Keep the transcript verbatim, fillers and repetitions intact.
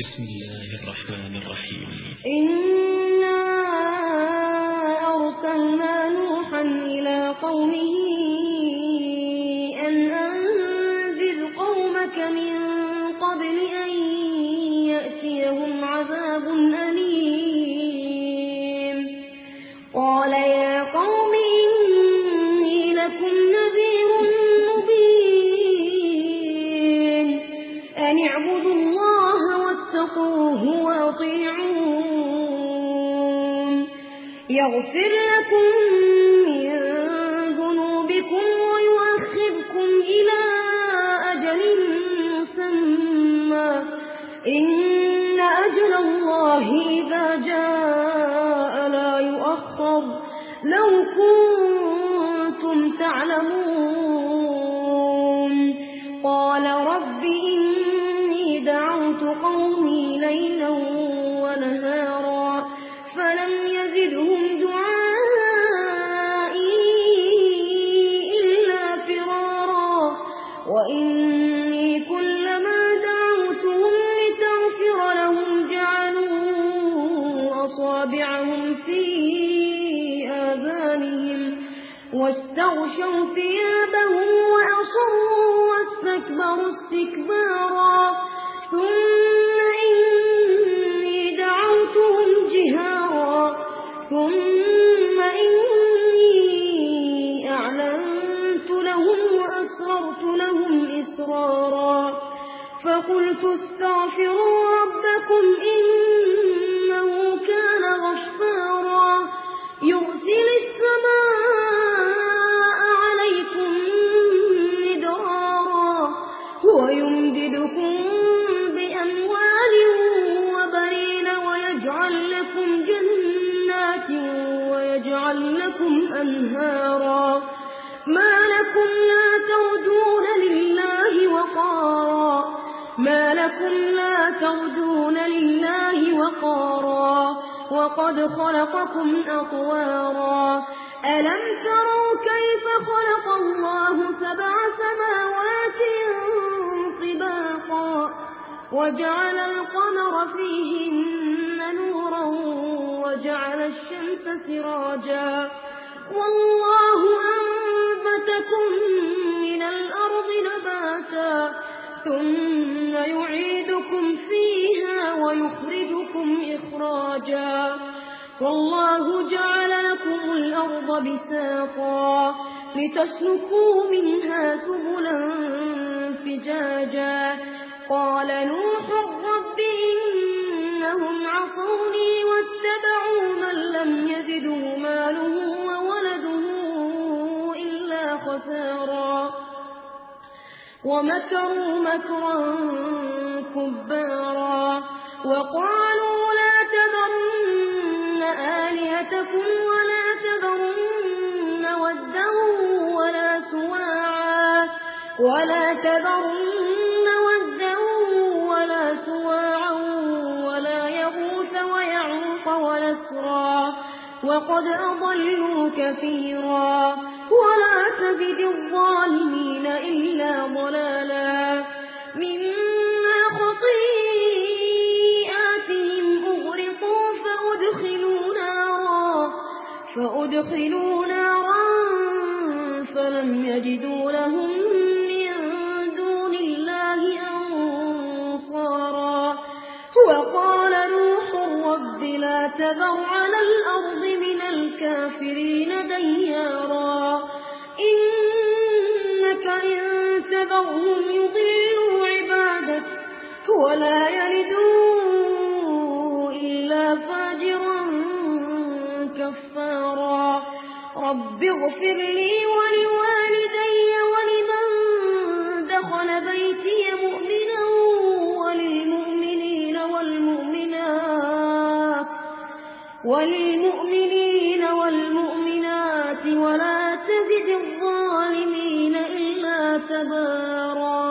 بسم الله الرحمن الرحيم. إنا أرسلنا نوحا إلى قومه أن أنذر قومك من قبل أن يأتيهم عذاب أليم. قال يا قوم إني لكم نذير مبين أن اعبدوا الله واتقوه وأطيعون يغفر لكم من ذنوبكم ويؤخركم إلى أجل مسمى إن أجل الله إذا جاء لا يؤخر لو كنتم تعلمون. قال رب إني دعوت قومي ليلا ونهارا فلم يزدهم دعائي إلا فرارا وإني كلما دعوتهم لتغفر لهم جعلوا أصابعهم في آذانهم واستغشوا ثيابهم وأصروا واستكبروا استكبارا ثم إني دعوتهم جهارا ثم إني أعلنت لهم وأسررت لهم إسرارا فقلت استغفروا ربكم إنه كان غفارا يرسل السماء عليكم مدرارا ويمددكم بأموال وبنين ويجعل لكم جنات ويجعل لكم أنهارا ما لكم لا ترجون لله وقارا ما لكم لا ترجون لله وقارا وقد خلقكم أطوارا ألم تروا كيف خلق الله سبع سماوات طباقا وجعل القمر فيهن نورا وجعل الشمس سراجا والله أنبتكم من الأرض نباتا ثم يعيدكم فيها ويخرجكم إخراجا والله جعل لكم الأرض بساطا لتسلكوا منها سبلا فجاجا قال نوح رب إنهم عصوني واتبعوا من لم يزده ماله وولده إلا خسارا ومكروا مكرا كبارا وقالوا لا تذرن آلهتكم ولا تذرن ودا ولا سواعا ولا تذرن ودا ولا سواعا ولا يغوث ويعوق ونسرا وقد أضلوا كثيرا ولا تزد الظالمين إلا ضلالا مما خطيئاتهم أغرقوا فأدخلوا نارا فأدخلوا نارا فلم يجدوا لهم من دون الله أنصارا وقال نوح رب لا تذر على الأرض من الكافرين ديارا إنك إن تذرهم يضلوا عبادك ولا يلدوا إلا فاجرا كفارا رب اغفر لي ولوالدي ولمن دخل بيتي مؤمنا وللمؤمنين والمؤمنات وللمؤمنين والمؤمنات ولا تزد الظالمين إلا تبارا.